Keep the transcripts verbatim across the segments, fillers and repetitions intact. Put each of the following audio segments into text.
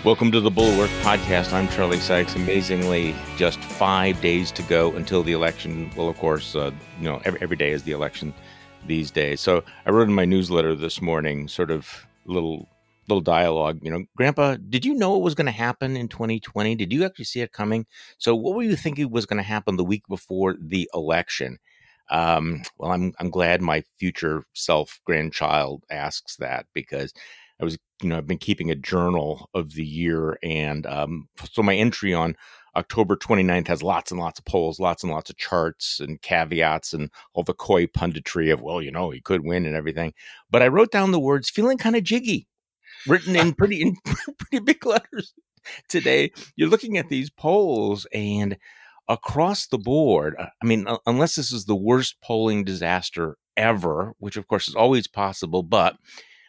Welcome to the Bulwark Podcast. I'm Charlie Sykes. Amazingly, just five days to go until the election. Well, of course, uh, you know, every, every day is the election these days. So I wrote in my newsletter this morning, sort of little little dialogue. You know, Grandpa, did you know it was going to happen in twenty twenty? Did you actually see it coming? So what were you thinking was going to happen the week before the election? Um, well, I'm I'm glad my future self grandchild asks that, because I was, you know, I've been keeping a journal of the year. And um, so my entry on October twenty-ninth has lots and lots of polls, lots and lots of charts and caveats and all the coy punditry of, well, you know, he could win and everything. But I wrote down the words feeling kind of jiggy, written in pretty in pretty big letters today. You're looking at these polls and across the board, I mean, unless this is the worst polling disaster ever, which of course is always possible, but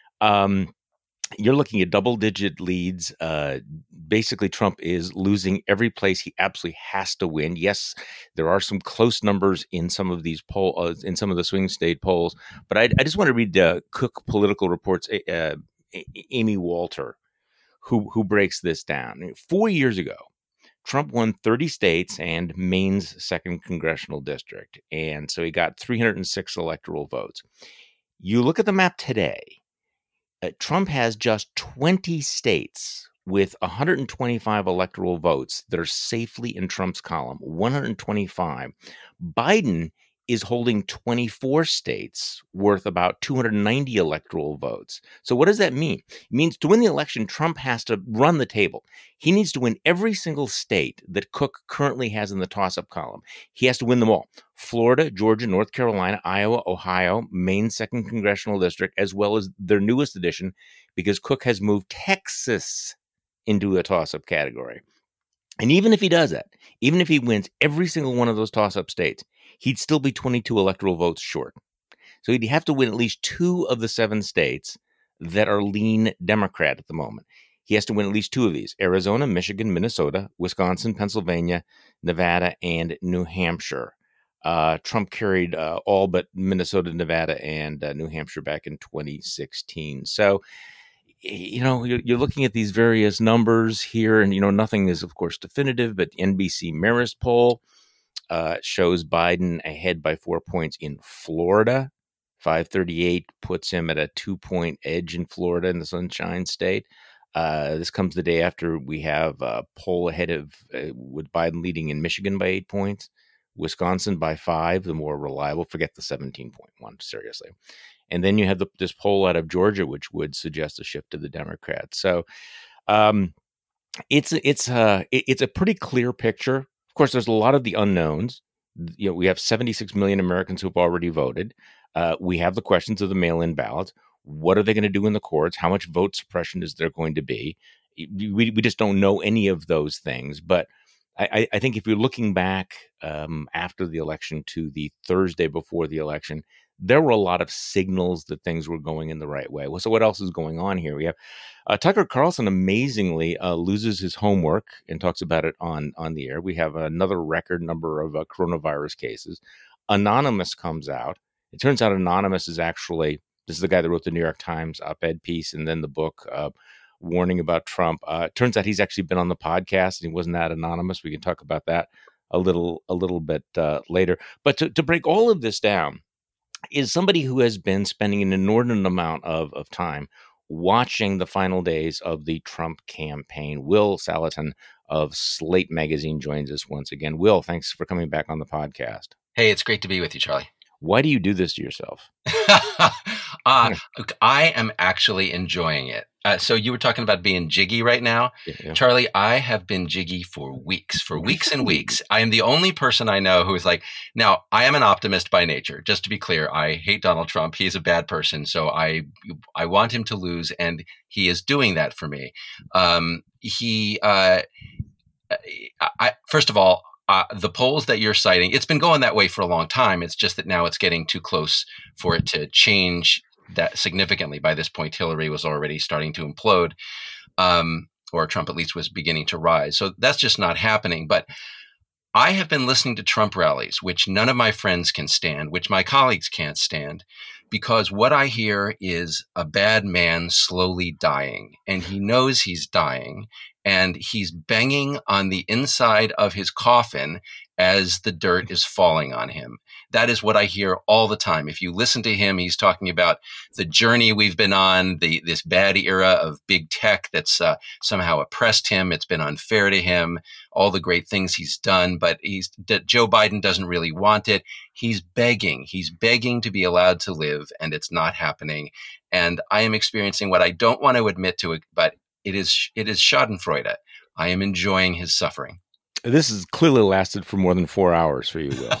um, you're looking at double-digit leads. Uh, basically, Trump is losing every place he absolutely has to win. Yes, there are some close numbers in some of these poll, uh, in some of the swing state polls. But I, I just want to read uh, Cook Political Reports, uh, Amy Walter, who who breaks this down. Four years ago, Trump won thirty states and Maine's second congressional district, and so he got three hundred six electoral votes. You look at the map today. Uh, Trump has just twenty states with one hundred twenty-five electoral votes that are safely in Trump's column, one hundred twenty-five. Biden is holding twenty-four states worth about two hundred ninety electoral votes. So what does that mean? It means to win the election, Trump has to run the table. He needs to win every single state that Cook currently has in the toss-up column. He has to win them all. Florida, Georgia, North Carolina, Iowa, Ohio, Maine's second congressional district, as well as their newest addition, because Cook has moved Texas into a toss-up category. And even if he does that, even if he wins every single one of those toss-up states, he'd still be twenty-two electoral votes short. So he'd have to win at least two of the seven states that are lean Democrat at the moment. He has to win at least two of these: Arizona, Michigan, Minnesota, Wisconsin, Pennsylvania, Nevada, and New Hampshire. Uh, Trump carried uh, all but Minnesota, Nevada, and uh, New Hampshire back in twenty sixteen. So, you know, you're, you're looking at these various numbers here, and, you know, nothing is, of course, definitive, but the N B C Marist poll uh, shows Biden ahead by four points in Florida. five thirty-eight puts him at a two-point edge in Florida, in the Sunshine State. Uh, this comes the day after we have a poll ahead of, uh, with Biden leading in Michigan by eight points. Wisconsin by five, the more reliable. Forget the seventeen point one, seriously. And then you have the, this poll out of Georgia, which would suggest a shift to the Democrats. So um, it's it's uh, it's a pretty clear picture. Of course, there's a lot of the unknowns. You know, we have seventy-six million Americans who've already voted. Uh, we have the questions of the mail-in ballots. What are they going to do in the courts? How much vote suppression is there going to be? We we just don't know any of those things. But I, I think if you're looking back um, after the election to the Thursday before the election, there were a lot of signals that things were going in the right way. Well, so what else is going on here? We have uh, Tucker Carlson amazingly uh, loses his homework and talks about it on, on the air. We have another record number of uh, coronavirus cases. Anonymous comes out. It turns out Anonymous is actually, this is the guy that wrote the New York Times op-ed piece and then the book uh, warning about Trump. Uh, it turns out he's actually been on the podcast and he wasn't that anonymous. We can talk about that a little a little bit uh, later. But to, to break all of this down is somebody who has been spending an inordinate amount of, of time watching the final days of the Trump campaign. Will Salatin of Slate Magazine joins us once again. Will, thanks for coming back on the podcast. Hey, it's great to be with you, Charlie. Why do you do this to yourself? uh, I am actually enjoying it. Uh, so you were talking about being jiggy right now. Yeah, yeah. Charlie, I have been jiggy for weeks, for weeks and weeks. I am the only person I know who is like, now I am an optimist by nature. Just to be clear, I hate Donald Trump. He is a bad person. So I, I want him to lose. And he is doing that for me. Um, he, uh, I, first of all, Uh, the polls that you're citing, it's been going that way for a long time. It's just that now it's getting too close for it to change that significantly. By this point, Hillary was already starting to implode, um, or Trump at least was beginning to rise. So that's just not happening. But I have been listening to Trump rallies, which none of my friends can stand, which my colleagues can't stand, because what I hear is a bad man slowly dying, and he knows he's dying, and he's banging on the inside of his coffin as the dirt is falling on him. That is what I hear all the time. If you listen to him, he's talking about the journey we've been on, the this bad era of big tech that's uh, somehow oppressed him. It's been unfair to him, all the great things he's done, but he's that Joe Biden doesn't really want it. He's begging. He's begging to be allowed to live, and it's not happening. And I am experiencing what I don't want to admit to it, but it is it is Schadenfreude. I am enjoying his suffering. This has clearly lasted for more than four hours for you, Will.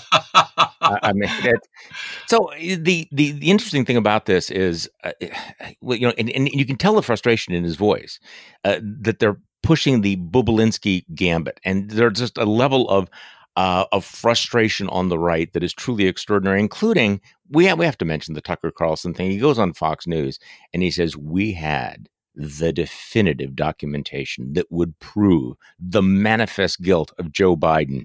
I, I mean, it, so the, the the interesting thing about this is, uh, well, you know, and, and you can tell the frustration in his voice uh, that they're pushing the Bobulinski gambit, and there's just a level of uh, of frustration on the right that is truly extraordinary. Including, we have, we have to mention the Tucker Carlson thing. He goes on Fox News and he says, "We had the definitive documentation that would prove the manifest guilt of Joe Biden,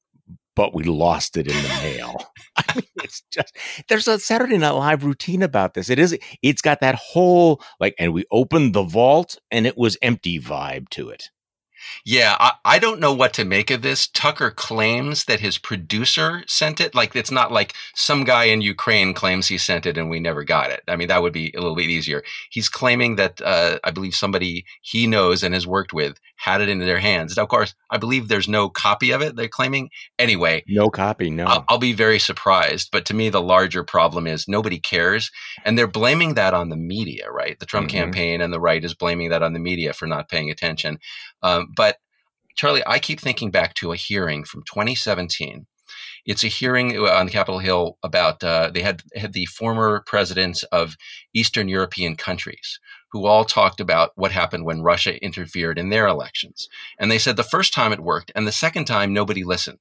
but we lost it in the mail." I mean, it's just, there's a Saturday Night Live routine about this. It is, it's got that whole, like, and we opened the vault and it was empty vibe to it. Yeah, I, I don't know what to make of this. Tucker claims that his producer sent it. Like, it's not like some guy in Ukraine claims he sent it and we never got it. I mean, that would be a little bit easier. He's claiming that uh, I believe somebody he knows and has worked with had it in their hands. Now, of course, I believe there's no copy of it, they're claiming. Anyway. No copy, no. I'll, I'll be very surprised. But to me, the larger problem is nobody cares. And they're blaming that on the media, right? The Trump mm-hmm. campaign and the right is blaming that on the media for not paying attention. Um, but Charlie, I keep thinking back to a hearing from twenty seventeen. It's a hearing on Capitol Hill about, uh, they had, had the former presidents of Eastern European countries who all talked about what happened when Russia interfered in their elections. And they said the first time it worked, and the second time nobody listened.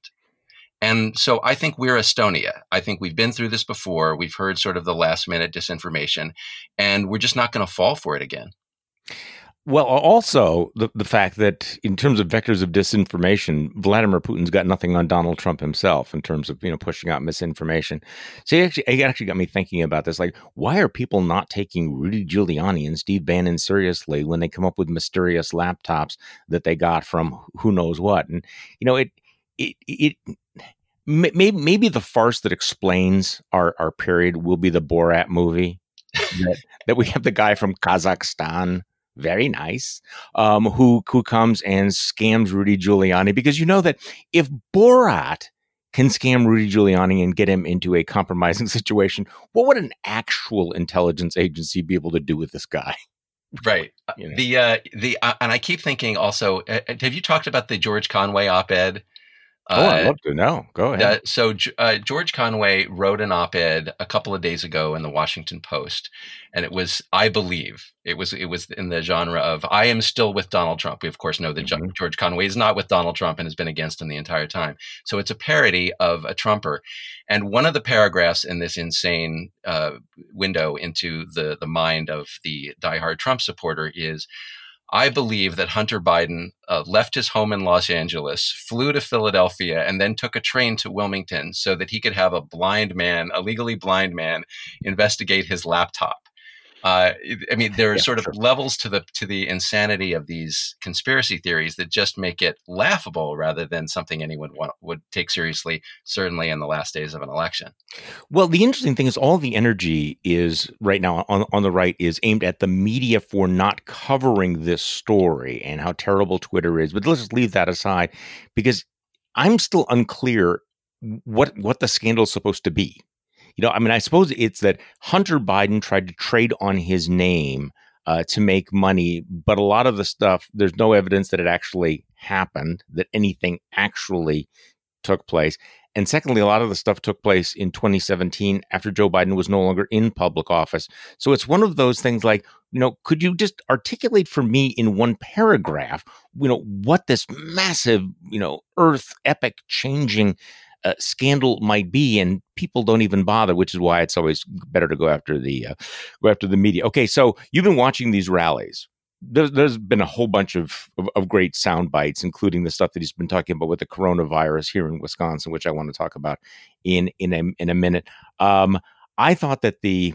And so I think we're Estonia. I think we've been through this before. We've heard sort of the last minute disinformation, and we're just not going to fall for it again. Well, also the, the fact that in terms of vectors of disinformation, Vladimir Putin's got nothing on Donald Trump himself in terms of, you know, pushing out misinformation. So it actually, it actually got me thinking about this. Like, why are people not taking Rudy Giuliani and Steve Bannon seriously when they come up with mysterious laptops that they got from who knows what? And, you know, it, it, it, maybe, maybe the farce that explains our, our period will be the Borat movie that, that we have the guy from Kazakhstan. Very nice. Um, who who comes and scams Rudy Giuliani, because you know that if Borat can scam Rudy Giuliani and get him into a compromising situation, what would an actual intelligence agency be able to do with this guy? Right. You know? The uh, the uh, and I keep thinking also, uh, have you talked about the George Conway op-ed? Oh, uh, I'd love to know. Go ahead. Uh, so uh, George Conway wrote an op-ed a couple of days ago in the Washington Post, and it was, I believe, it was it was in the genre of "I am still with Donald Trump." We of course know that mm-hmm. George Conway is not with Donald Trump and has been against him the entire time. So it's a parody of a Trumper, and one of the paragraphs in this insane uh, window into the the mind of the diehard Trump supporter is, "I believe that Hunter Biden uh, left his home in Los Angeles, flew to Philadelphia, and then took a train to Wilmington so that he could have a blind man, a legally blind man, investigate his laptop." Uh, I mean, there are yeah, sort of sure. levels to the to the insanity of these conspiracy theories that just make it laughable rather than something anyone want, would take seriously, certainly in the last days of an election. Well, the interesting thing is all the energy is right now on, on the right is aimed at the media for not covering this story and how terrible Twitter is. But let's just leave that aside, because I'm still unclear what what the scandal is supposed to be. You know, I mean, I suppose it's that Hunter Biden tried to trade on his name uh, to make money, but a lot of the stuff, there's no evidence that it actually happened, that anything actually took place. And secondly, a lot of the stuff took place in twenty seventeen after Joe Biden was no longer in public office. So it's one of those things like, you know, could you just articulate for me in one paragraph, you know, what this massive, you know, earth epic changing Uh, scandal might be, and people don't even bother, which is why it's always better to go after the uh, go after the media. Okay, so you've been watching these rallies. There's, there's been a whole bunch of, of of great sound bites, including the stuff that he's been talking about with the coronavirus here in Wisconsin, which I want to talk about in in a in a minute. Um, I thought that the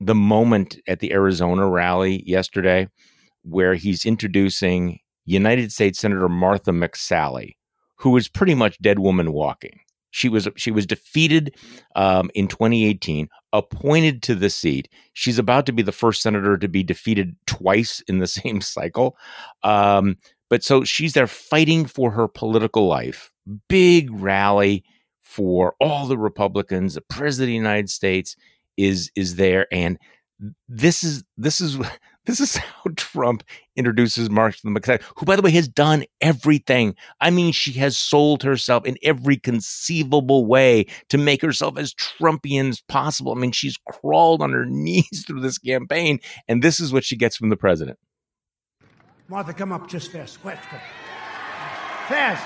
the moment at the Arizona rally yesterday where he's introducing United States Senator Martha McSally, who is pretty much dead woman walking. She was she was defeated um, in twenty eighteen, appointed to the seat. She's about to be the first senator to be defeated twice in the same cycle. Um, but so she's there fighting for her political life. Big rally for all the Republicans. The president of the United States is is there, and this is this is this is how Trump introduces Martha McSally, who, by the way, has done everything. I mean, she has sold herself in every conceivable way to make herself as Trumpian as possible. I mean, she's crawled on her knees through this campaign, and this is what she gets from the president. Martha, come up just fast. Quick, quick. Fast.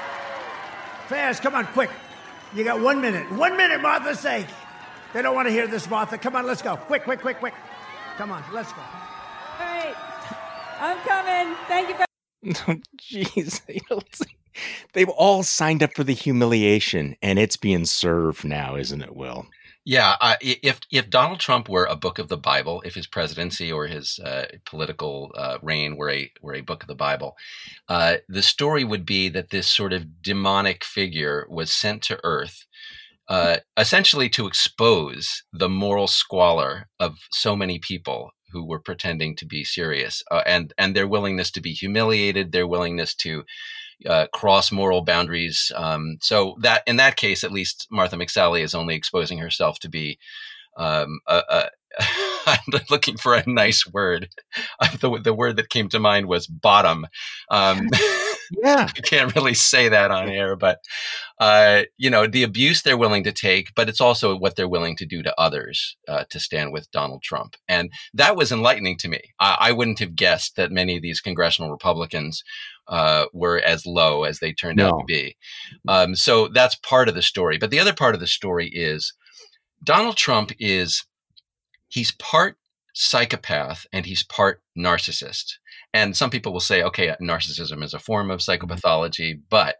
Fast. Come on, quick. You got one minute. One minute, Martha's sake. They don't want to hear this, Martha. Come on, let's go. Quick, quick, quick, quick. Come on, let's go. All right. I'm coming. Thank you. Oh, jeez. You know, they've all signed up for the humiliation, and it's being served now, isn't it, Will? Yeah. Uh, if if Donald Trump were a book of the Bible, if his presidency or his uh, political uh, reign were a were a book of the Bible, uh, the story would be that this sort of demonic figure was sent to Earth, uh, essentially to expose the moral squalor of so many people who were pretending to be serious, uh, and and their willingness to be humiliated, their willingness to uh, cross moral boundaries. Um, so that in that case, at least Martha McSally is only exposing herself to be. Um, a, a, I'm looking for a nice word. the, the word that came to mind was bottom. Um, yeah, I can't really say that on air, but uh, you know, the abuse they're willing to take, but it's also what they're willing to do to others uh, to stand with Donald Trump, and that was enlightening to me. I, I wouldn't have guessed that many of these congressional Republicans uh, were as low as they turned no. out to be. Um, so that's part of the story, but the other part of the story is Donald Trump is. He's part psychopath and he's part narcissist. And some people will say, okay, narcissism is a form of psychopathology, but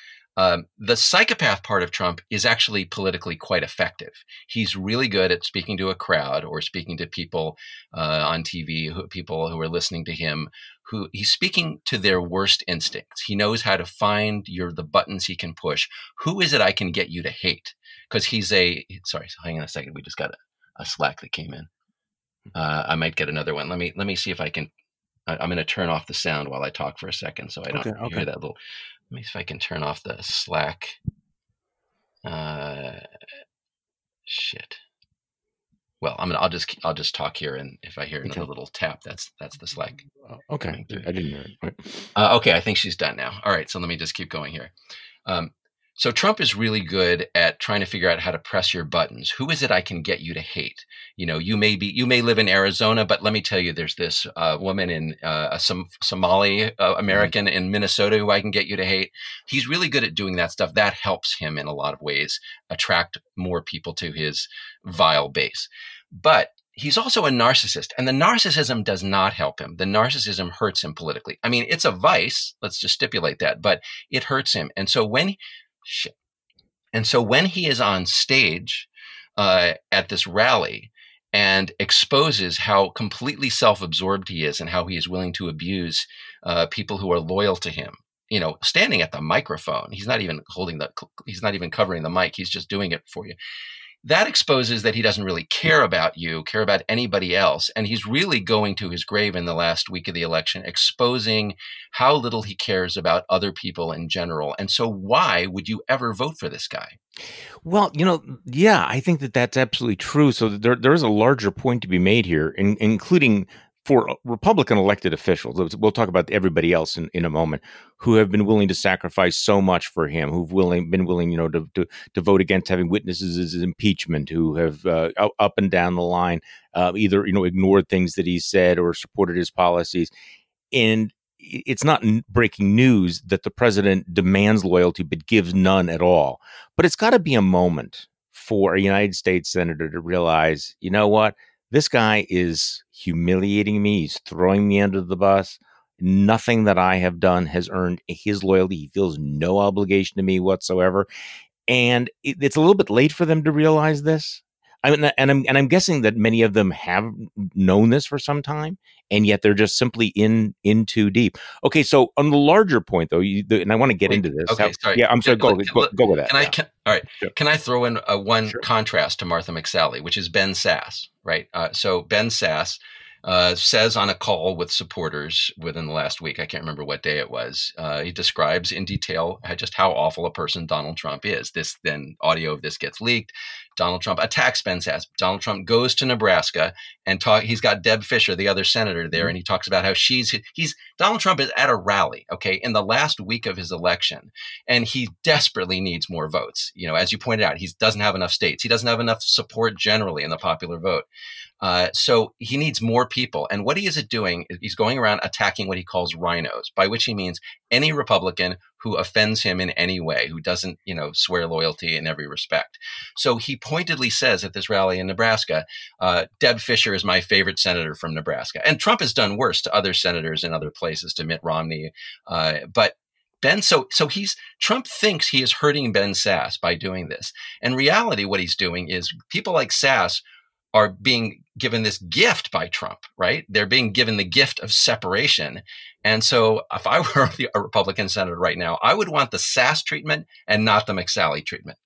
um, the psychopath part of Trump is actually politically quite effective. He's really good at speaking to a crowd or speaking to people uh, on T V, who, people who are listening to him, who he's speaking to their worst instincts. He knows how to find your the buttons he can push. Who is it I can get you to hate? Because he's a, sorry, hang on a second. We just got a, a Slack that came in. Uh, I might get another one. Let me let me see if I can. I, I'm going to turn off the sound while I talk for a second, so I don't okay, okay. hear that little. Let me see if I can turn off the Slack. Uh, shit. Well, I'm gonna. I'll just. I'll just talk here, and if I hear another okay. little tap, that's that's the Slack. Okay, I didn't hear it. Right. Uh, okay, I think she's done now. All right, so let me just keep going here. Um, So Trump is really good at trying to figure out how to press your buttons. Who is it I can get you to hate? You know, you may be, you may live in Arizona, but let me tell you, there's this uh, woman in uh, a Som- Somali uh, American in Minnesota who I can get you to hate. He's really good at doing that stuff. That helps him in a lot of ways attract more people to his vile base. But he's also a narcissist, and the narcissism does not help him. The narcissism hurts him politically. I mean, it's a vice. Let's just stipulate that, but it hurts him. And so when Shit. And so when he is on stage uh, at this rally and exposes how completely self-absorbed he is and how he is willing to abuse uh, people who are loyal to him, you know, standing at the microphone, he's not even holding the, he's not even covering the mic. He's just doing it for you. That exposes that he doesn't really care about you, care about anybody else. And he's really going to his grave in the last week of the election, exposing how little he cares about other people in general. And so why would you ever vote for this guy? Well, you know, yeah, I think that that's absolutely true. So there, there is a larger point to be made here, in, including for Republican elected officials. We'll talk about everybody else in, in a moment, who have been willing to sacrifice so much for him, who've willing been willing, you know, to to, to vote against having witnesses as impeachment, who have uh, up and down the line uh, either, you know, ignored things that he said or supported his policies. And it's not breaking news that the president demands loyalty but gives none at all. But it's got to be a moment for a United States senator to realize, you know what? This guy is humiliating me. He's throwing me under the bus. Nothing that I have done has earned his loyalty. He feels no obligation to me whatsoever. And it, it's a little bit late for them to realize this. I mean, and I'm and I'm guessing that many of them have known this for some time, and yet they're just simply in in too deep. Okay, so on the larger point, though, you, the, and I want to get Wait, into this. okay, How, sorry. Yeah, I'm sorry. Go, Can, go, go with that. Can I? Yeah. Can, all right. Sure. Can I throw in a one Sure. contrast to Martha McSally, which is Ben Sass, right? Uh, so Ben Sass uh, says on a call with supporters within the last week, I can't remember what day it was, uh, he describes in detail how, just how awful a person Donald Trump is. This then audio of this gets leaked. Donald Trump attacks Ben Sass. Donald Trump goes to Nebraska and talk. He's got Deb Fischer, the other senator, there, and he talks about how she's he's Donald Trump is at a rally, okay, in the last week of his election, and he desperately needs more votes. You know, as you pointed out, he doesn't have enough states. He doesn't have enough support generally in the popular vote. Uh, so he needs more people. And what he is doing is he's going around attacking what he calls rhinos, by which he means any Republican who offends him in any way, who doesn't, you know, swear loyalty in every respect. So he pointedly says at this rally in Nebraska, uh, Deb Fischer is my favorite senator from Nebraska. And Trump has done worse to other senators in other places, to Mitt Romney. Uh, but Ben, so so he's Trump thinks he is hurting Ben Sass by doing this. In reality, what he's doing is people like Sass are being given this gift by Trump, right? They're being given the gift of separation. And so if I were a Republican senator right now, I would want the Sass treatment and not the McSally treatment.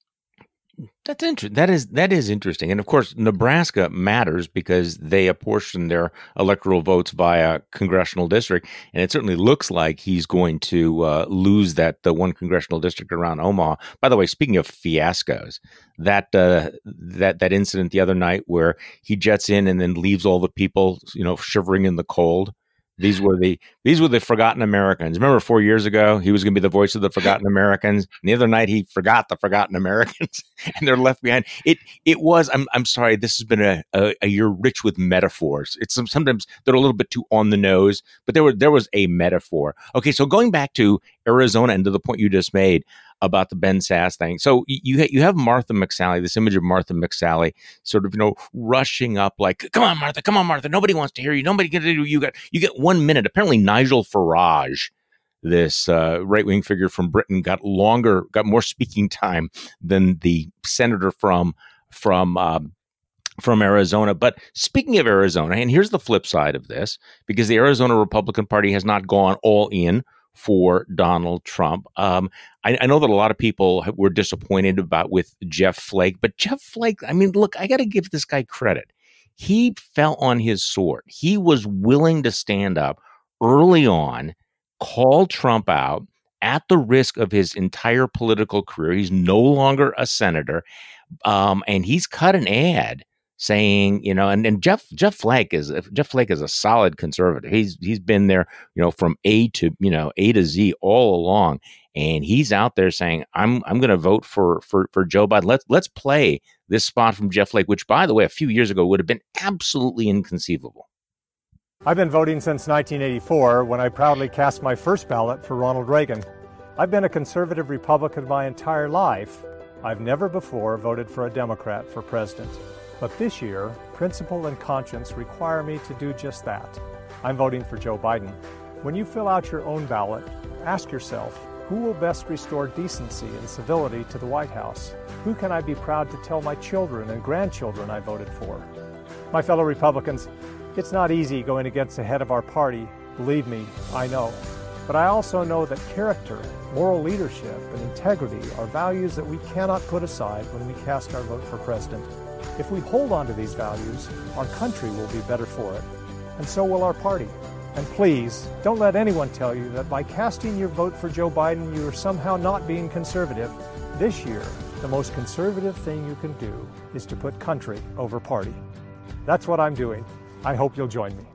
That's interesting. That is that is interesting, and of course, Nebraska matters because they apportion their electoral votes via congressional district, and it certainly looks like he's going to uh, lose that the one congressional district around Omaha. By the way, speaking of fiascos, that uh, that that incident the other night where he jets in and then leaves all the people, you know, shivering in the cold. These were the these were the forgotten Americans. Remember, four years ago, he was going to be the voice of the forgotten Americans. And the other night, he forgot the forgotten Americans, and they're left behind. It it was. I'm I'm sorry. This has been a, a, a year rich with metaphors. It's some, sometimes they're a little bit too on the nose, but there were there was a metaphor. Okay, so going back to Arizona and to the point you just made about the Ben Sass thing. So you you have Martha McSally, this image of Martha McSally, sort of, you know, rushing up like, "Come on, Martha, come on, Martha. Nobody wants to hear you. Nobody can do you got you get one minute." Apparently, Nigel Farage, this uh, right wing figure from Britain, got longer, got more speaking time than the senator from from. Um, from Arizona. But speaking of Arizona, and here's the flip side of this, because the Arizona Republican Party has not gone all in for Donald Trump. Um, I, I know that a lot of people were disappointed about with Jeff Flake, but Jeff Flake, I mean, look, I got to give this guy credit. He fell on his sword. He was willing to stand up early on, call Trump out at the risk of his entire political career. He's no longer a senator, um, and he's cut an ad saying, you know, and, and Jeff Jeff Flake is Jeff Flake is a solid conservative. He's he's been there, you know, from A to you know A to Z all along, and he's out there saying, I'm I'm going to vote for for for Joe Biden. Let's let's play this spot from Jeff Flake, which, by the way, a few years ago would have been absolutely inconceivable. I've been voting since nineteen eighty-four, when I proudly cast my first ballot for Ronald Reagan. I've been a conservative Republican my entire life. I've never before voted for a Democrat for president. But this year, principle and conscience require me to do just that. I'm voting for Joe Biden. When you fill out your own ballot, ask yourself, who will best restore decency and civility to the White House? Who can I be proud to tell my children and grandchildren I voted for? My fellow Republicans, it's not easy going against the head of our party. Believe me, I know. But I also know that character, moral leadership, and integrity are values that we cannot put aside when we cast our vote for president. If we hold on to these values, our country will be better for it, and so will our party. And please, don't let anyone tell you that by casting your vote for Joe Biden, you are somehow not being conservative. This year, the most conservative thing you can do is to put country over party. That's what I'm doing. I hope you'll join me.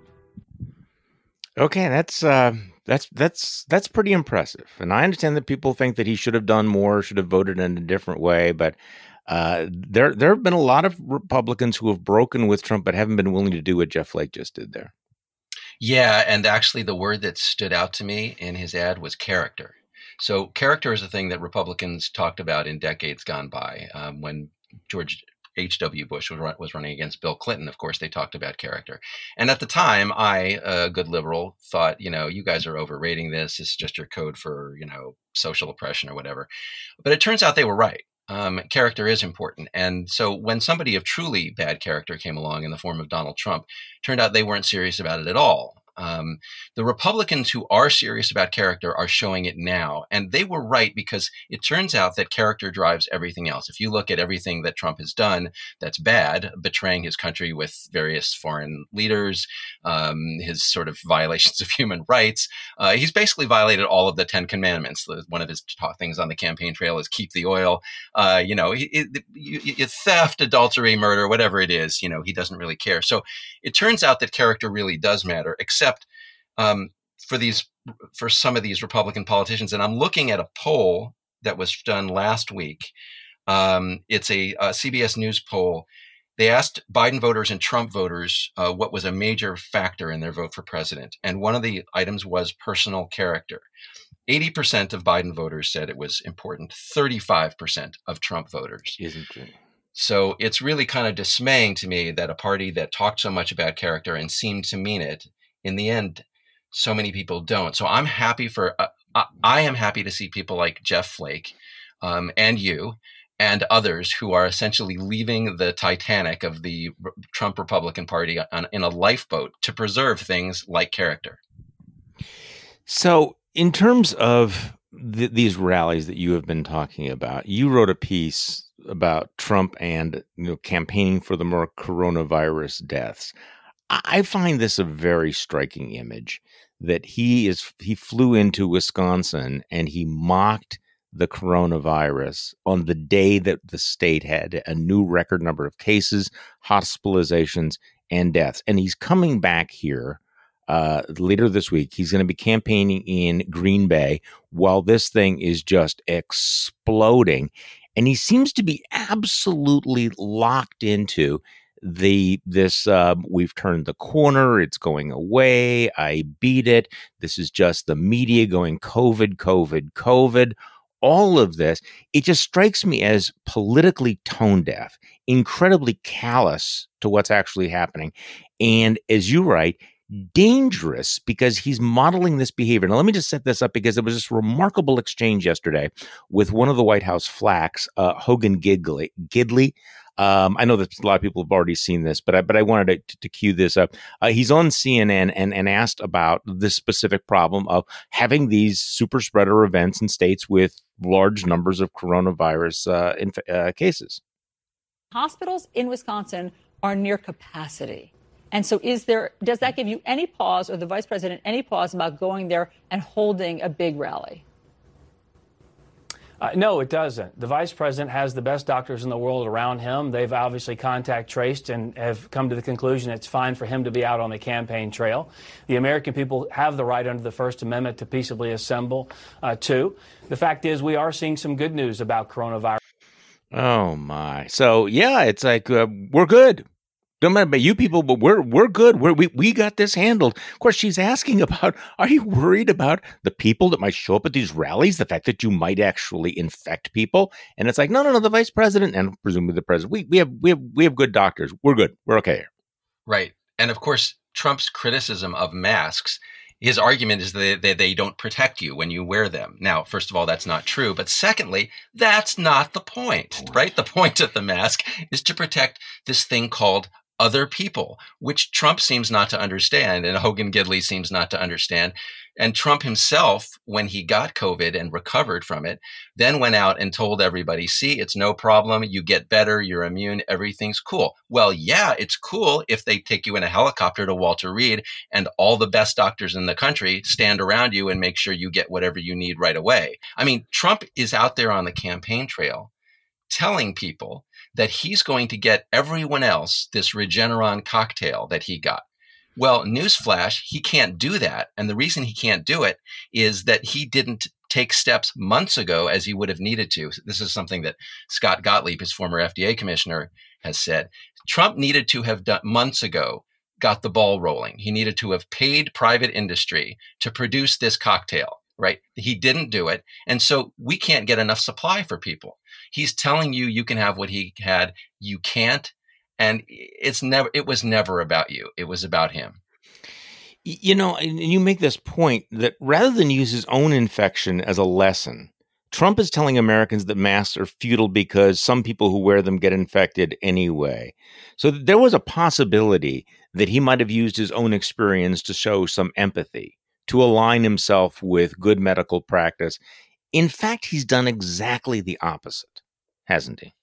Okay, that's uh, that's that's that's pretty impressive, and I understand that people think that he should have done more, should have voted in a different way, but. Uh, there, there have been a lot of Republicans who have broken with Trump, but haven't been willing to do what Jeff Flake just did there. Yeah, and actually, the word that stood out to me in his ad was character. So, character is a thing that Republicans talked about in decades gone by. Um, when George H W. Bush was, run, was running against Bill Clinton, of course, they talked about character. And at the time, I, a good liberal, thought, you know, you guys are overrating this. It's just your code for, you know, social oppression or whatever. But it turns out they were right. Um, character is important. And so when somebody of truly bad character came along in the form of Donald Trump, turned out they weren't serious about it at all. Um, the Republicans who are serious about character are showing it now. And they were right, because it turns out that character drives everything else. If you look at everything that Trump has done that's bad, betraying his country with various foreign leaders, um, his sort of violations of human rights, uh, he's basically violated all of the Ten Commandments. One of his top things on the campaign trail is keep the oil. Uh, you know, it, it, it, theft, adultery, murder, whatever it is, you know, he doesn't really care. So it turns out that character really does matter, except Except um, for these, for some of these Republican politicians. And I'm looking at a poll that was done last week. Um, it's a, a C B S News poll. They asked Biden voters and Trump voters uh, what was a major factor in their vote for president. And one of the items was personal character. eighty percent of Biden voters said it was important. thirty-five percent of Trump voters. Isn't it? So it's really kind of dismaying to me that a party that talked so much about character and seemed to mean it, in the end, so many people don't. So I'm happy for, uh, I am happy to see people like Jeff Flake um, and you and others who are essentially leaving the Titanic of the Trump Republican Party on, in a lifeboat to preserve things like character. So in terms of th- these rallies that you have been talking about, you wrote a piece about Trump and, you know, campaigning for the more coronavirus deaths. I find this a very striking image that he is he flew into Wisconsin and he mocked the coronavirus on the day that the state had a new record number of cases, hospitalizations, and deaths. And he's coming back here uh, later this week. He's going to be campaigning in Green Bay while this thing is just exploding. And he seems to be absolutely locked into the this uh, we've turned the corner, it's going away, I beat it, this is just the media going COVID, COVID, COVID, all of this. It just strikes me as politically tone deaf, incredibly callous to what's actually happening. And as you write, dangerous, because he's modeling this behavior. Now, let me just set this up, because there was this remarkable exchange yesterday with one of the White House flacks, uh, Hogan Gidley. Gidley. Um, I know that a lot of people have already seen this, but I, but I wanted to, to cue this up. Uh, he's on C N N and, and asked about this specific problem of having these super spreader events in states with large numbers of coronavirus uh, inf- uh, cases. Hospitals in Wisconsin are near capacity. And so is there, does that give you any pause, or the vice president any pause, about going there and holding a big rally? Uh, no, it doesn't. The vice president has the best doctors in the world around him. They've obviously contact traced and have come to the conclusion it's fine for him to be out on the campaign trail. The American people have the right under the First Amendment to peaceably assemble, uh, too. The fact is, we are seeing some good news about coronavirus. Oh, my. So, yeah, it's like, uh, we're good. Don't matter about you people, but we're we're good. We're, we we got this handled. Of course, she's asking about, are you worried about the people that might show up at these rallies? The fact that you might actually infect people? And it's like, no, no, no. The vice president and presumably the president. We we have we have we have good doctors. We're good. We're okay here. Right. And of course, Trump's criticism of masks, his argument is that they, they don't protect you when you wear them. Now, first of all, that's not true. But secondly, that's not the point, right? The point of the mask is to protect this thing called other people, which Trump seems not to understand, and Hogan Gidley seems not to understand. And Trump himself, when he got COVID and recovered from it, then went out and told everybody, see, it's no problem. You get better. You're immune. Everything's cool. Well, yeah, it's cool if they take you in a helicopter to Walter Reed and all the best doctors in the country stand around you and make sure you get whatever you need right away. I mean, Trump is out there on the campaign trail telling people that he's going to get everyone else this Regeneron cocktail that he got. Well, newsflash, he can't do that. And the reason he can't do it is that he didn't take steps months ago as he would have needed to. This is something that Scott Gottlieb, his former F D A commissioner, has said. Trump needed to have done months ago, got the ball rolling. He needed to have paid private industry to produce this cocktail, right? He didn't do it. And so we can't get enough supply for people. He's telling you you can have what he had. You can't. And it's never, it was never about you. It was about him. You know, and you make this point that rather than use his own infection as a lesson Trump is telling Americans that masks are futile because some people who wear them get infected anyway. So there was a possibility that he might have used his own experience to show some empathy, to align himself with good medical practice. In fact, he's done exactly the opposite, hasn't he?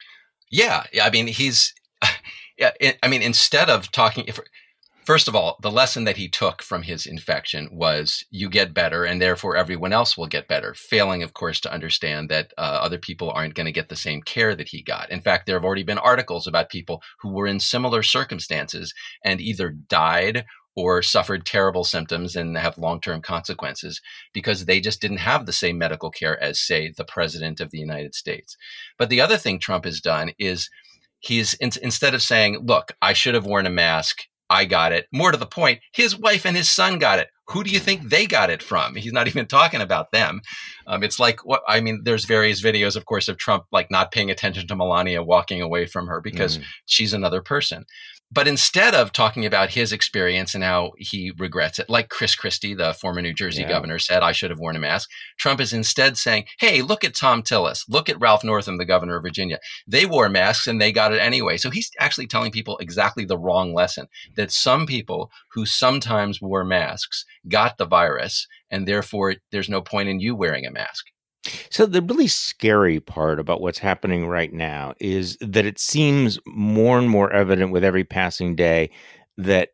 Yeah. I mean, he's, yeah. I mean, instead of talking, if, first of all, the lesson that he took from his infection was you get better and therefore everyone else will get better, failing, of course, to understand that uh, other people aren't going to get the same care that he got. In fact, there have already been articles about people who were in similar circumstances and either died or suffered terrible symptoms and have long-term consequences because they just didn't have the same medical care as, say, the president of the United States. But the other thing Trump has done is he's, in, instead of saying, look, I should have worn a mask, I got it. More to the point, his wife and his son got it. Who do you think they got it from? He's not even talking about them. Um, it's like what I mean. There's various videos, of course, of Trump like not paying attention to Melania, walking away from her because mm. she's another person. But instead of talking about his experience and how he regrets it, like Chris Christie, the former New Jersey yeah. governor, said, I should have worn a mask. Trump is instead saying, hey, look at Tom Tillis. Look at Ralph Northam, the governor of Virginia. They wore masks and they got it anyway. So he's actually telling people exactly the wrong lesson, that some people who sometimes wore masks got the virus, and therefore there's no point in you wearing a mask. So the really scary part about what's happening right now is that it seems more and more evident with every passing day that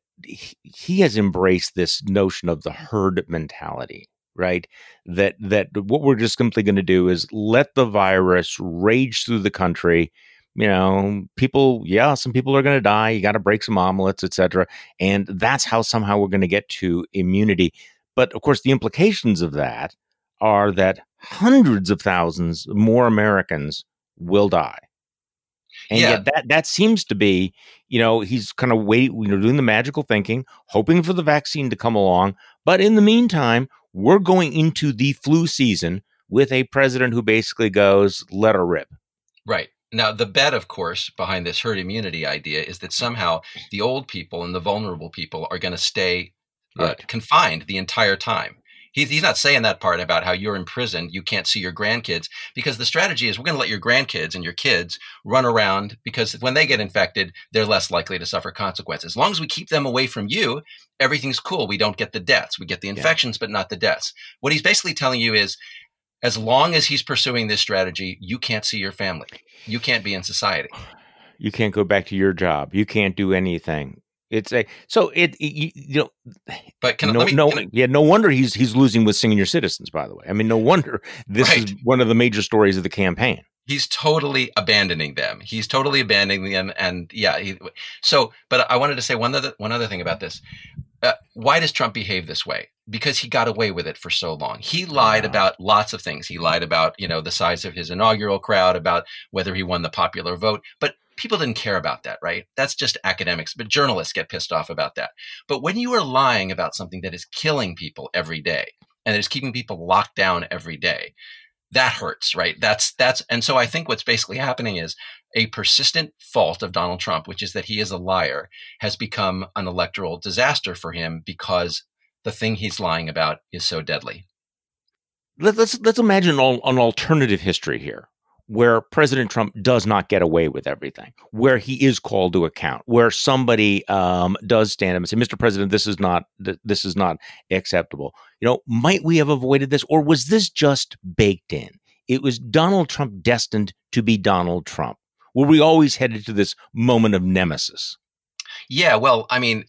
he has embraced this notion of the herd mentality, right? That that what we're just simply going to do is let the virus rage through the country. You know, people, yeah, some people are going to die. You got to break some omelets, et cetera. And that's how somehow we're going to get to immunity. But of course, the implications of that are that hundreds of thousands more Americans will die. And yeah. yet that, that seems to be, you know, he's kind of wait, you know, doing the magical thinking, hoping for the vaccine to come along. But in the meantime, we're going into the flu season with a president who basically goes, let her rip. Right. Now, the bet, of course, behind this herd immunity idea is that somehow the old people and the vulnerable people are going to stay uh, right. confined the entire time. He's, he's not saying that part about how you're in prison, you can't see your grandkids, because the strategy is we're going to let your grandkids and your kids run around because when they get infected, they're less likely to suffer consequences. As long as we keep them away from you, everything's cool. We don't get the deaths. We get the infections, yeah. but not the deaths. What he's basically telling you is as long as he's pursuing this strategy, you can't see your family. You can't be in society. You can't go back to your job. You can't do anything. It's a so it, it you, you know, but can, no, let me, no, can I, yeah, no wonder he's he's losing with Senior Citizens. By the way, I mean, no wonder this right. is one of the major stories of the campaign. He's totally abandoning them. He's totally abandoning them, and yeah. He, so, but I wanted to say one other one other thing about this. Uh, why does Trump behave this way? Because he got away with it for so long. He lied wow. about lots of things. He lied about, you know, the size of his inaugural crowd, about whether he won the popular vote. But people didn't care about that, right? That's just academics. But journalists get pissed off about that. But when you are lying about something that is killing people every day and is keeping people locked down every day, that hurts, right? That's that's and so I think what's basically happening is a persistent fault of Donald Trump, which is that he is a liar, has become an electoral disaster for him because the thing he's lying about is so deadly. Let, let's let's imagine an, an alternative history here, where President Trump does not get away with everything, where he is called to account, where somebody um, does stand up and say, Mister President, this is not this is not acceptable. You know, might we have avoided this, or was this just baked in? It was Donald Trump destined to be Donald Trump. Were we always headed to this moment of nemesis? Yeah, well, I mean,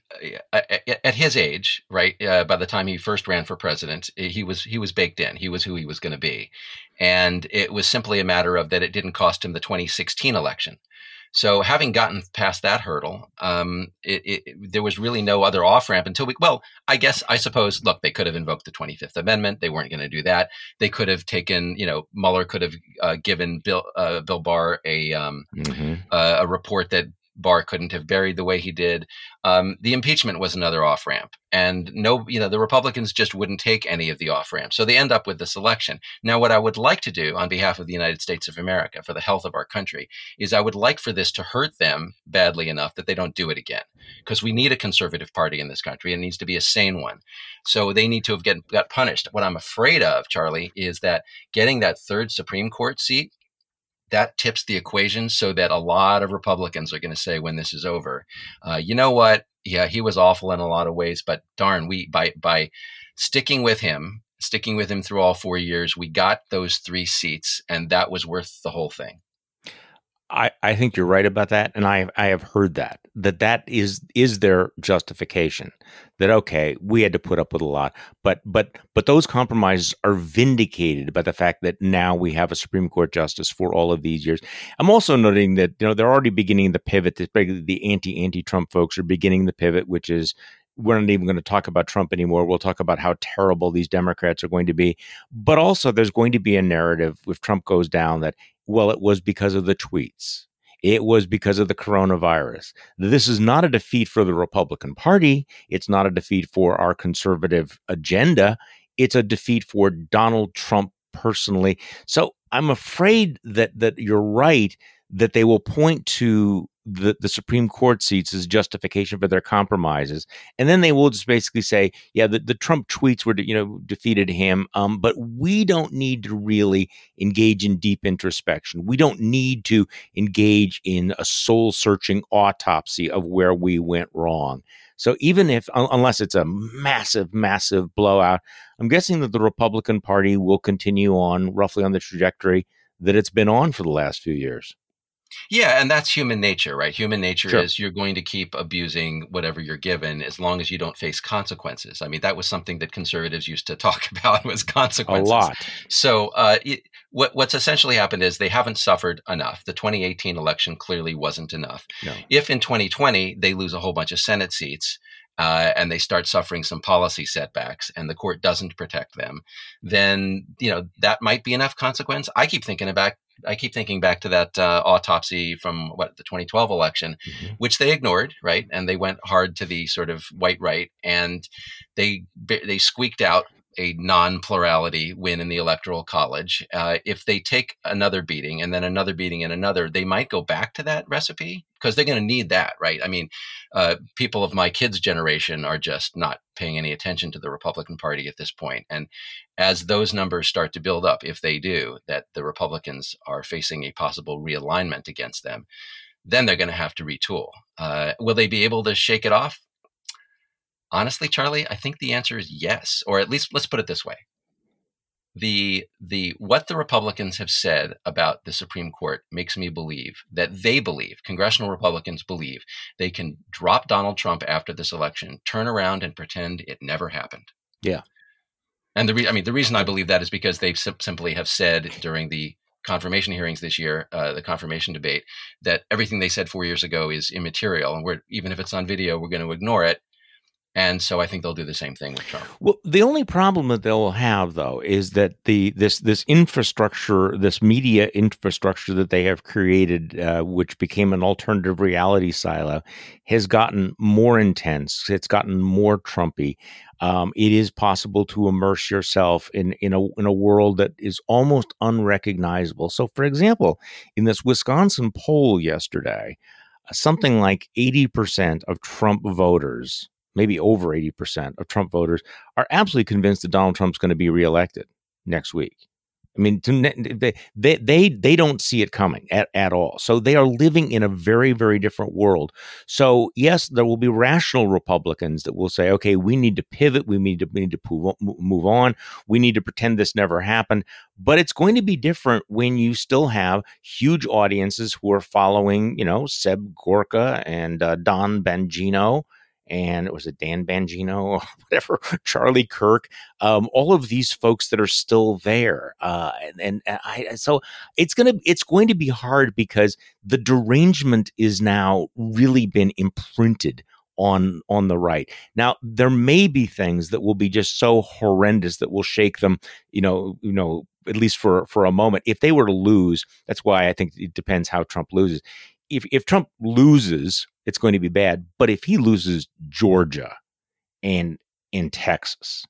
at his age, right? Uh, by the time he first ran for president, he was he was baked in. He was who he was going to be, and it was simply a matter of that it didn't cost him the twenty sixteen election. So, having gotten past that hurdle, um, it, it, there was really no other off ramp until we. Well, I guess I suppose. Look, they could have invoked the twenty-fifth Amendment. They weren't going to do that. They could have taken. You know, Mueller could have uh, given Bill uh, Bill Barr a um, mm-hmm. uh, a report that Barr couldn't have buried the way he did. Um, the impeachment was another off ramp, and no, you know, the Republicans just wouldn't take any of the off ramps. So they end up with this election. Now, what I would like to do on behalf of the United States of America for the health of our country is I would like for this to hurt them badly enough that they don't do it again, because we need a conservative party in this country. It needs to be a sane one. So they need to have get, got punished. What I'm afraid of, Charlie, is that getting that third Supreme Court seat, that tips the equation so that a lot of Republicans are going to say when this is over, uh, you know what? Yeah, he was awful in a lot of ways, but darn, we by by sticking with him, sticking with him through all four years, we got those three seats, and that was worth the whole thing. I, I think you're right about that, and I I have heard that that that is is their justification. That okay, we had to put up with a lot, but but but those compromises are vindicated by the fact that now we have a Supreme Court justice for all of these years. I'm also noting that you know they're already beginning the pivot. The anti anti Trump folks are beginning the pivot, which is we're not even going to talk about Trump anymore. We'll talk about how terrible these Democrats are going to be. But also, there's going to be a narrative if Trump goes down that, well, it was because of the tweets. It was because of the coronavirus. This is not a defeat for the Republican Party. It's not a defeat for our conservative agenda. It's a defeat for Donald Trump personally. So I'm afraid that that you're right, that they will point to the, the Supreme Court seats as justification for their compromises. And then they will just basically say, yeah, the, the Trump tweets were, you know, defeated him. Um, but we don't need to really engage in deep introspection. We don't need to engage in a soul searching autopsy of where we went wrong. So even if, unless it's a massive, massive blowout, I'm guessing that the Republican Party will continue on roughly on the trajectory that it's been on for the last few years. Yeah, and that's human nature, right? Human nature Sure. is you're going to keep abusing whatever you're given as long as you don't face consequences. I mean, that was something that conservatives used to talk about was consequences. A lot. So uh, it, what, what's essentially happened is they haven't suffered enough. The twenty eighteen election clearly wasn't enough. No. If in twenty twenty they lose a whole bunch of Senate seats, Uh, and they start suffering some policy setbacks and the court doesn't protect them, then, you know, that might be enough consequence. I keep thinking about, I keep thinking back to that uh, autopsy from what the twenty twelve election, mm-hmm. which they ignored, right? And they went hard to the sort of white right, and they they squeaked out a non-plurality win in the Electoral College. Uh, if they take another beating and then another beating and another, they might go back to that recipe because they're going to need that, right? I mean, uh, people of my kids' generation are just not paying any attention to the Republican Party at this point. And as those numbers start to build up, if they do, that the Republicans are facing a possible realignment against them, then they're going to have to retool. Uh, will they be able to shake it off? Honestly, Charlie, I think the answer is yes, or at least let's put it this way. The the what the Republicans have said about the Supreme Court makes me believe that they believe, congressional Republicans believe, they can drop Donald Trump after this election, turn around and pretend it never happened. Yeah. And the re- I mean, the reason I believe that is because they sim- simply have said during the confirmation hearings this year, uh, the confirmation debate, that everything they said four years ago is immaterial. And we're even if it's on video, we're going to ignore it. And so I think they'll do the same thing with Trump. Well, the only problem that they'll have, though, is that the this this infrastructure, this media infrastructure that they have created, uh, which became an alternative reality silo, has gotten more intense. It's gotten more Trumpy. Um, it is possible to immerse yourself in in a in a world that is almost unrecognizable. So, for example, in this Wisconsin poll yesterday, something like eighty percent of Trump voters, maybe over eighty percent of Trump voters, are absolutely convinced that Donald Trump's going to be reelected next week. I mean, to, they, they they they don't see it coming at, at all. So they are living in a very, very different world. So, yes, there will be rational Republicans that will say, okay, we need to pivot. We need to, we need to move on. We need to pretend this never happened. But it's going to be different when you still have huge audiences who are following, you know, Seb Gorka and uh, Don Bongino. And it was a Dan Bongino or whatever, Charlie Kirk, um, all of these folks that are still there. Uh, and, and I, so it's going to, it's going to be hard because the derangement is now really been imprinted on, on the right. Now, there may be things that will be just so horrendous that will shake them, you know, you know, at least for, for a moment. If they were to lose, that's why I think it depends how Trump loses. if if Trump loses, it's going to be bad. But if he loses Georgia and in Texas,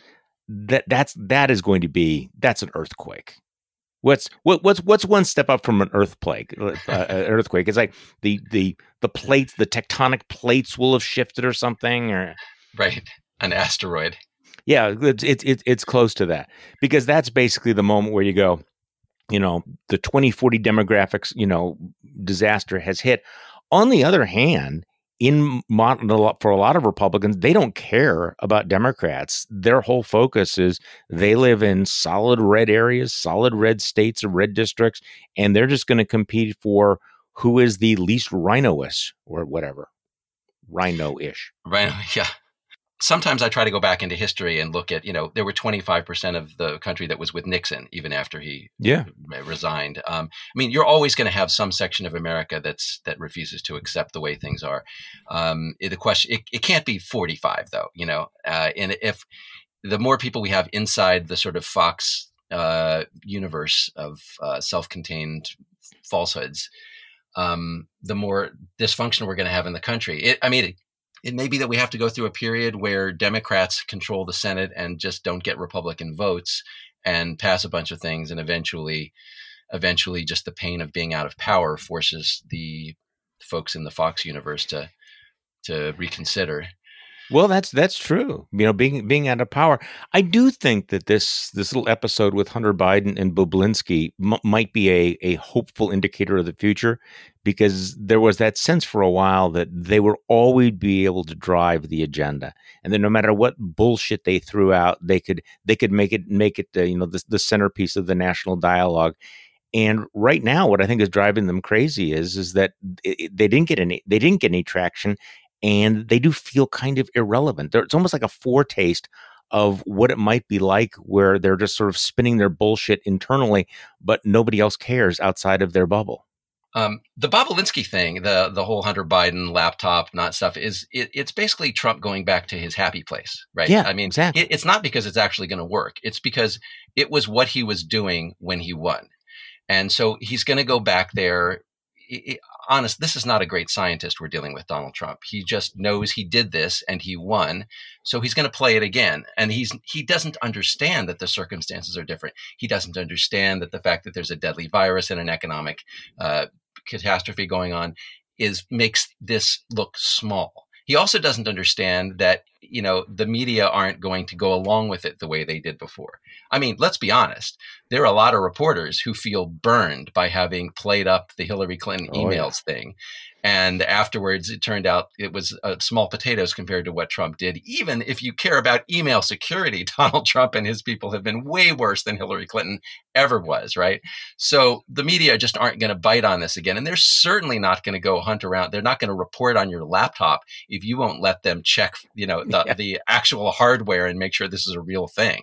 that that's that is going to be that's an earthquake. What's what what's what's one step up from an earthquake? Uh, an earthquake. It's like the the the plates, the tectonic plates will have shifted or something, or right, an asteroid. Yeah, it's it's it's it's close to that, because that's basically the moment where you go, you know, the twenty forty demographics, you know, disaster has hit. On the other hand, in for a lot of Republicans, they don't care about Democrats. Their whole focus is they live in solid red areas, solid red states or red districts, and they're just going to compete for who is the least rhino-ish or whatever. Rhino-ish. Rhino, yeah. Sometimes I try to go back into history and look at, you know, there were twenty-five percent of the country that was with Nixon, even after he yeah. resigned. Um, I mean, you're always going to have some section of America that's that refuses to accept the way things are. Um, it, the question, it, it can't be forty-five, though, you know, uh, and if the more people we have inside the sort of Fox uh, universe of uh, self-contained falsehoods, um, the more dysfunction we're going to have in the country. It, I mean, it, It may be that we have to go through a period where Democrats control the Senate and just don't get Republican votes and pass a bunch of things, and eventually, eventually, just the pain of being out of power forces the folks in the Fox universe to to reconsider. Well, that's that's true. You know, being being out of power, I do think that this this little episode with Hunter Biden and Bobulinski m- might be a a hopeful indicator of the future, because there was that sense for a while that they would always be able to drive the agenda, and then no matter what bullshit they threw out, they could they could make it make it uh, you know the the centerpiece of the national dialogue. And right now, what I think is driving them crazy is is that it, they didn't get any they didn't get any traction. And they do feel kind of irrelevant. They're, it's almost like a foretaste of what it might be like, where they're just sort of spinning their bullshit internally, but nobody else cares outside of their bubble. Um, the Bobulinski thing, the the whole Hunter Biden laptop, not stuff, is it, it's basically Trump going back to his happy place, right? Yeah, I mean, exactly. it, it's not because it's actually going to work. It's because it was what he was doing when he won. And so he's going to go back there. It, it, honest, this is not a great scientist we're dealing with, Donald Trump. He just knows he did this and he won, so he's going to play it again. And he's he doesn't understand that the circumstances are different. He doesn't understand that the fact that there's a deadly virus and an economic uh, catastrophe going on is makes this look small. He also doesn't understand that, you know, the media aren't going to go along with it the way they did before. I mean, let's be honest. There are a lot of reporters who feel burned by having played up the Hillary Clinton oh, emails yeah. thing. And afterwards, it turned out it was uh, small potatoes compared to what Trump did. Even if you care about email security, Donald Trump and his people have been way worse than Hillary Clinton ever was, right? So the media just aren't going to bite on this again. And they're certainly not going to go hunt around. They're not going to report on your laptop if you won't let them check, you know, the, yeah. the actual hardware and make sure this is a real thing.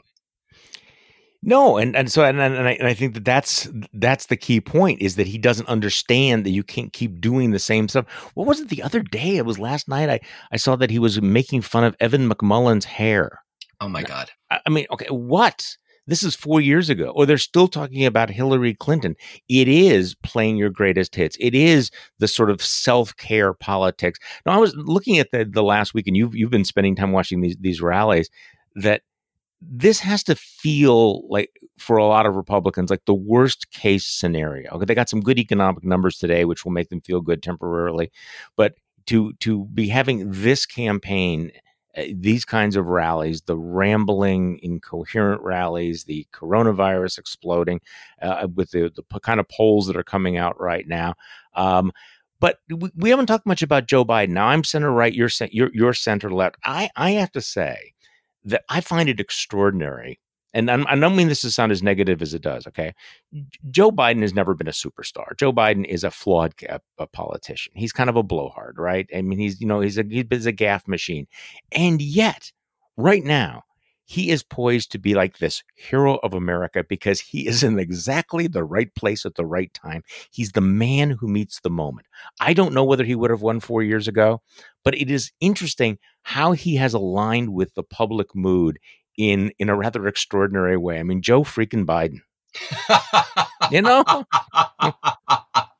No, and, and so and, and, I, and I think that that's that's the key point, is that he doesn't understand that you can't keep doing the same stuff. What was it the other day? It was last night. I, I saw that he was making fun of Evan McMullen's hair. Oh my God! I, I mean, okay, what? This is four years ago, or they're still talking about Hillary Clinton. It is playing your greatest hits. It is the sort of self-care politics. Now, I was looking at the the last week, and you've you've been spending time watching these these rallies. That this has to feel like, for a lot of Republicans, like the worst case scenario. Okay, they got some good economic numbers today, which will make them feel good temporarily, but to to be having this campaign, uh, these kinds of rallies, the rambling, incoherent rallies, the coronavirus exploding, uh, with the the p- kind of polls that are coming out right now. Um, But we, we haven't talked much about Joe Biden. Now, I'm center right, you're you're, you're center left. I I have to say that I find it extraordinary, and I'm, I don't mean this to sound as negative as it does, okay? Joe Biden has never been a superstar. Joe Biden is a flawed a, a politician. He's kind of a blowhard, right? I mean, he's, you know, he's a, he's a gaffe machine. And yet, right now, he is poised to be like this hero of America, because he is in exactly the right place at the right time. He's the man who meets the moment. I don't know whether he would have won four years ago, but it is interesting how he has aligned with the public mood in, in a rather extraordinary way. I mean, Joe freaking Biden, you know?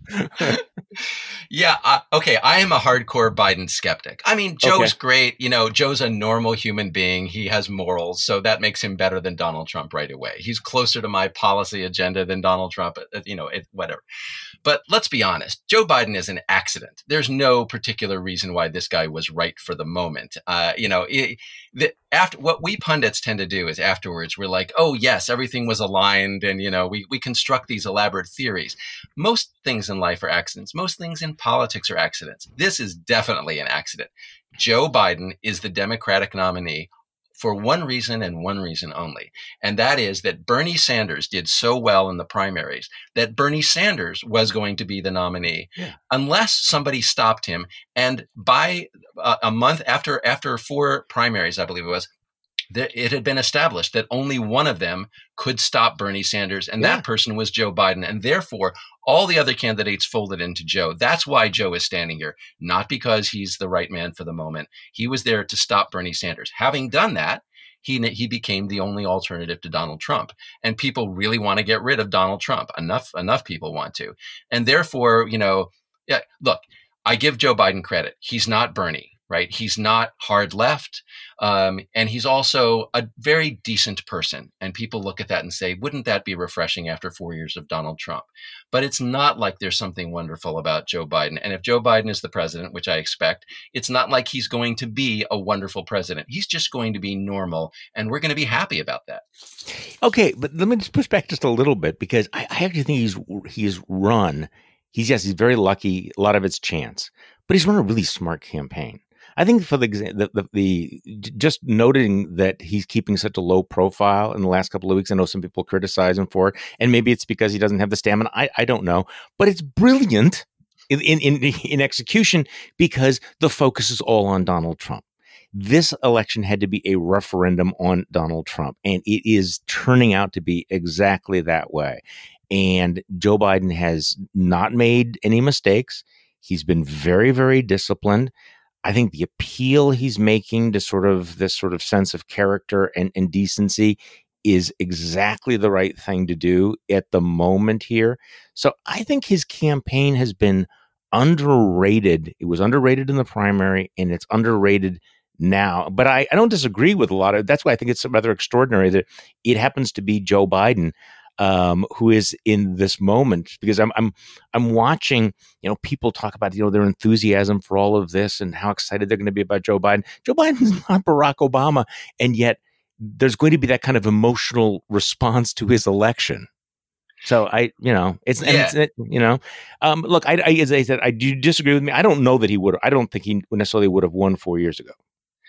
Yeah. Uh, okay. I am a hardcore Biden skeptic. I mean, Joe's Okay. great. You know, Joe's a normal human being. He has morals. So that makes him better than Donald Trump right away. He's closer to my policy agenda than Donald Trump, you know, it, whatever. But let's be honest. Joe Biden is an accident. There's no particular reason why this guy was right for the moment. Uh, you know, it, the, after what we pundits tend to do is afterwards, we're like, oh, yes, everything was aligned. And, you know, we, we construct these elaborate theories. Most things in life are accidents. Most things in politics are accidents. This is definitely an accident. Joe Biden is the Democratic nominee for one reason and one reason only. And that is that Bernie Sanders did so well in the primaries that Bernie Sanders was going to be the nominee yeah. unless somebody stopped him. And by uh, a month after, after four primaries, I believe it was, that it had been established that only one of them could stop Bernie Sanders. And yeah. that person was Joe Biden. And therefore, all the other candidates folded into Joe. That's why Joe is standing here, not because he's the right man for the moment. He was there to stop Bernie Sanders. Having done that, he he became the only alternative to Donald Trump. And people really want to get rid of Donald Trump. Enough, enough people want to. And therefore, you know, yeah, look, I give Joe Biden credit. He's not Bernie. Right. He's not hard left. Um, and he's also a very decent person. And people look at that and say, wouldn't that be refreshing after four years of Donald Trump? But it's not like there's something wonderful about Joe Biden. And if Joe Biden is the president, which I expect, it's not like he's going to be a wonderful president. He's just going to be normal. And we're going to be happy about that. Okay. But let me just push back just a little bit, because I, I actually think he's he's run. He's yes, he's very lucky. A lot of it's chance, but he's run a really smart campaign. I think for the, the, the the just noting that he's keeping such a low profile in the last couple of weeks, I know some people criticize him for it, and maybe it's because he doesn't have the stamina. I, I don't know, but it's brilliant in, in in in execution because the focus is all on Donald Trump. This election had to be a referendum on Donald Trump, and it is turning out to be exactly that way. And Joe Biden has not made any mistakes. He's been very, very disciplined. I think the appeal he's making to sort of this sort of sense of character and, and decency is exactly the right thing to do at the moment here. So I think his campaign has been underrated. It was underrated in the primary, and it's underrated now. But I, I don't disagree with a lot of, that's why I think it's rather extraordinary that it happens to be Joe Biden Um, who is in this moment, because I'm I'm I'm watching, you know, people talk about, you know, their enthusiasm for all of this and how excited they're going to be about Joe Biden. Joe Biden's not Barack Obama, and yet there's going to be that kind of emotional response to his election. So I, you know, it's, and yeah. it's it, you know, um, look, I, I as I said, I do you disagree with me. I don't know that he would. I don't think he necessarily would have won four years ago.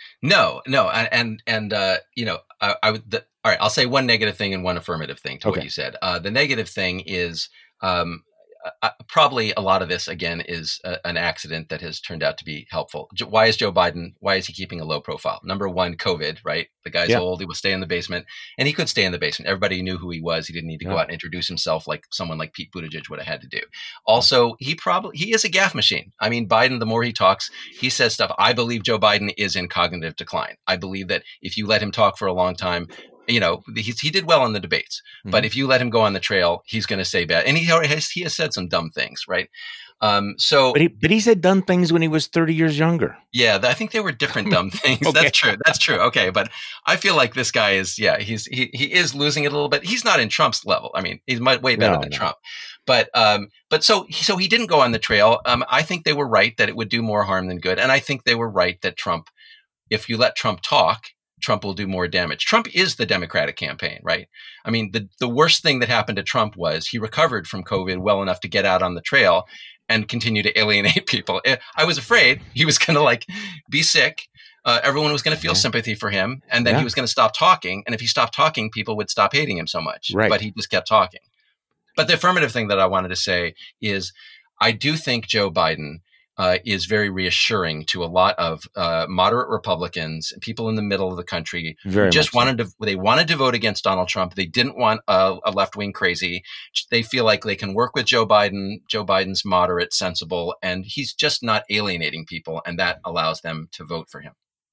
No, no, and and uh, you know, I, I would. The, all right, I'll say one negative thing and one affirmative thing to okay. what you said. Uh, the negative thing is um, uh, probably a lot of this again is a, an accident that has turned out to be helpful. Why is Joe Biden? Why is he keeping a low profile? Number one, COVID. Right, the guy's yeah. old. He will stay in the basement, and he could stay in the basement. Everybody knew who he was. He didn't need to yeah. go out and introduce himself like someone like Pete Buttigieg would have had to do. Also, he probably he is a gaffe machine. I mean, Biden. The more he talks, he says stuff. I believe Joe Biden is in cognitive decline. I believe that if you let him talk for a long time, you know, he, he did well in the debates, mm-hmm. but if you let him go on the trail, he's going to say bad. And he has, he has said some dumb things, right? Um, so, but he, but he said dumb things when he was thirty years younger. Yeah, I think they were different dumb things. okay. That's true. That's true. Okay, but I feel like this guy is, yeah, he's he he is losing it a little bit. He's not in Trump's level. I mean, he's way better no, than no. Trump. But um, but so so he didn't go on the trail. Um, I think they were right that it would do more harm than good, and I think they were right that Trump, if you let Trump talk, Trump will do more damage. Trump is the Democratic campaign, right? I mean, the, the worst thing that happened to Trump was he recovered from COVID well enough to get out on the trail and continue to alienate people. I was afraid he was going to like be sick. Uh, everyone was going to feel yeah. sympathy for him. And then yeah. he was going to stop talking. And if he stopped talking, people would stop hating him so much. Right. But he just kept talking. But the affirmative thing that I wanted to say is I do think Joe Biden Uh, is very reassuring to a lot of uh, moderate Republicans and people in the middle of the country very who just wanted so. to, they wanted to vote against Donald Trump. They didn't want a, a left-wing crazy. They feel like they can work with Joe Biden. Joe Biden's moderate, sensible, and he's just not alienating people. And that allows them to vote for him.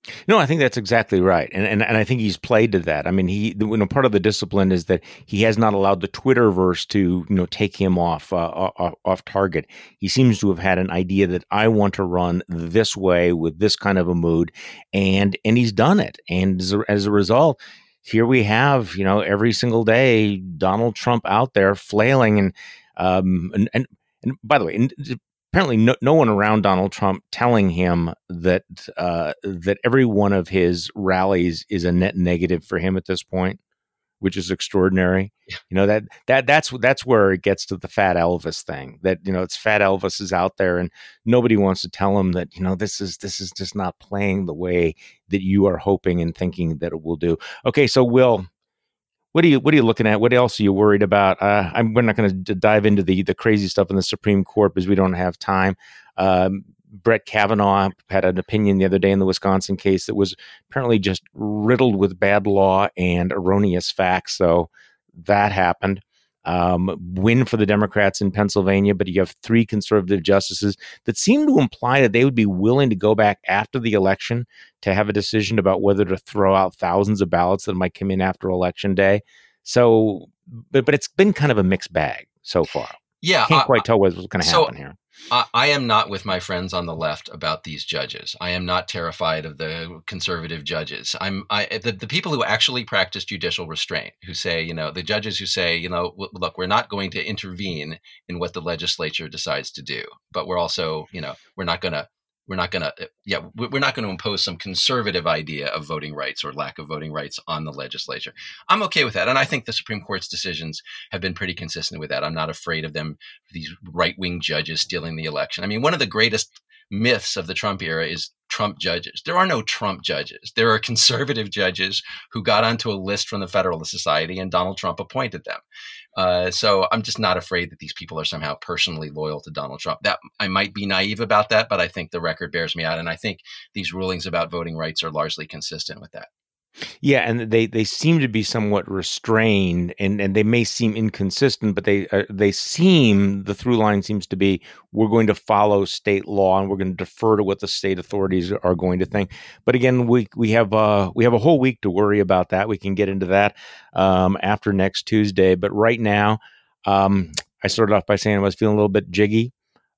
No, I think that's exactly right, and and and I think he's played to that. I mean, he you know part of the discipline is that he has not allowed the Twitterverse to you know take him off uh, off, off target. He seems to have had an idea that I want to run this way with this kind of a mood, and and he's done it. And as a, as a result, here we have you know every single day Donald Trump out there flailing, and um and and, and by the way. And, apparently no, no one around Donald Trump telling him that uh, that every one of his rallies is a net negative for him at this point, which is extraordinary. Yeah. You know, that that that's that's where it gets to the Fat Elvis thing. That, you know, it's Fat Elvis is out there and nobody wants to tell him that, you know, this is this is just not playing the way that you are hoping and thinking that it will do. Okay, so Will, What are you What are you looking at? What else are you worried about? Uh, I'm, we're not going to dive into the the crazy stuff in the Supreme Court because we don't have time. Um, Brett Kavanaugh had an opinion the other day in the Wisconsin case that was apparently just riddled with bad law and erroneous facts. So that happened. Um, win for the Democrats in Pennsylvania, but you have three conservative justices that seem to imply that they would be willing to go back after the election to have a decision about whether to throw out thousands of ballots that might come in after Election Day. So, but, but it's been kind of a mixed bag so far. Yeah. Can't I, quite tell what's going to so happen here. I, I am not with my friends on the left about these judges. I am not terrified of the conservative judges. I'm I, the, the people who actually practice judicial restraint, who say, you know, the judges who say, you know, look, we're not going to intervene in what the legislature decides to do, but we're also, you know, we're not going to We're not going to, yeah, we're not going to impose some conservative idea of voting rights or lack of voting rights on the legislature. I'm okay with that. And I think the Supreme Court's decisions have been pretty consistent with that. I'm not afraid of them, these right-wing judges stealing the election. I mean, one of the greatest myths of the Trump era is Trump judges. There are no Trump judges. There are conservative judges who got onto a list from the Federalist Society and Donald Trump appointed them. Uh, so I'm just not afraid that these people are somehow personally loyal to Donald Trump. That I might be naive about that, but I think the record bears me out. And I think these rulings about voting rights are largely consistent with that. Yeah, and they, they seem to be somewhat restrained, and, and they may seem inconsistent, but they uh, they seem, the through line seems to be, we're going to follow state law and we're going to defer to what the state authorities are going to think. But again, we we have uh, we have a whole week to worry about that. We can get into that um, after next Tuesday. But right now, um, I started off by saying I was feeling a little bit jiggy.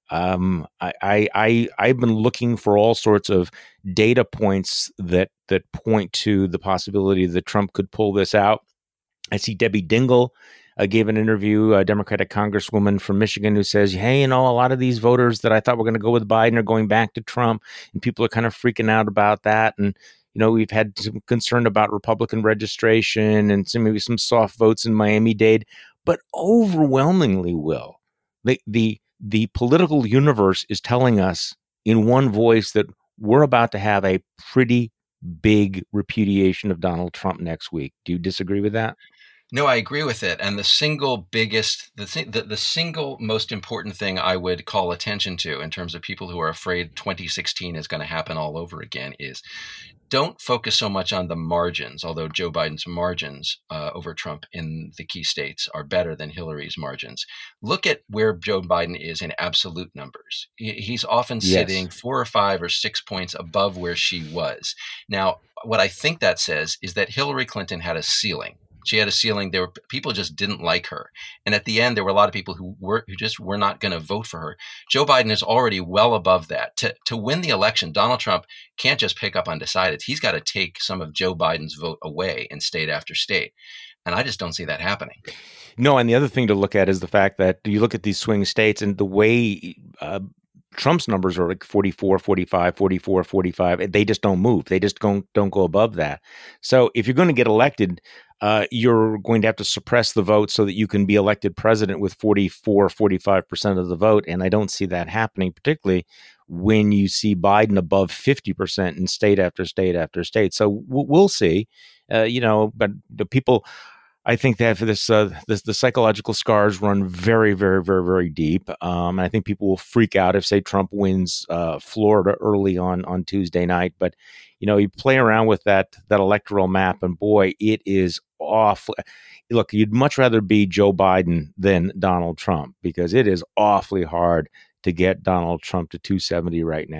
Um, I, I, I, I've been looking for all sorts of data points that, that point to the possibility that Trump could pull this out. I see Debbie Dingell uh, gave an interview, a Democratic Congresswoman from Michigan, who says, hey, you know, a lot of these voters that I thought were going to go with Biden are going back to Trump, and people are kind of freaking out about that. And, you know, we've had some concern about Republican registration and some, maybe some soft votes in Miami-Dade, but overwhelmingly, Will, the, the, the political universe is telling us in one voice that we're about to have a pretty big repudiation of Donald Trump next week. Do you disagree with that? No, I agree with it. And the single biggest, the, th- the the single most important thing I would call attention to in terms of people who are afraid twenty sixteen is going to happen all over again is don't focus so much on the margins, although Joe Biden's margins uh, over Trump in the key states are better than Hillary's margins. Look at where Joe Biden is in absolute numbers. He, he's often Yes. sitting four or five or six points above where she was. Now, what I think that says is that Hillary Clinton had a ceiling. She had a ceiling. There were people just didn't like her, and at the end, there were a lot of people who were who just were not going to vote for her. Joe Biden is already well above that. To to win the election, Donald Trump can't just pick up undecided. He's got to take some of Joe Biden's vote away in state after state, and I just don't see that happening. No, and the other thing to look at is the fact that you look at these swing states and the way uh, Trump's numbers are like forty-four, forty-five, forty-four, forty-five. They just don't move. They just don't, don't go above that. So if you're going to get elected, uh, you're going to have to suppress the vote so that you can be elected president with forty-four, forty-five percent of the vote. And I don't see that happening, particularly when you see Biden above fifty percent in state after state after state. So we'll see, uh, you know, but the people... I think that for this, uh, this, the psychological scars run very, very, very, very deep. Um, and I think people will freak out if, say, Trump wins uh, Florida early on on Tuesday night. But, you know, you play around with that that electoral map, and boy, it is awful. Look, you'd much rather be Joe Biden than Donald Trump because it is awfully hard to get Donald Trump to two seventy right now.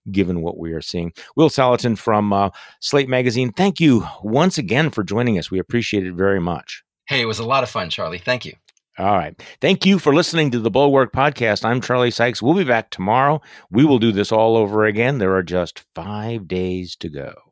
given what we are seeing. Will Salatin from uh, Slate Magazine, thank you once again for joining us. We appreciate it very much. Hey, it was a lot of fun, Charlie. Thank you. All right. Thank you for listening to the Bulwark Podcast. I'm Charlie Sykes. We'll be back tomorrow. We will do this all over again. There are just five days to go.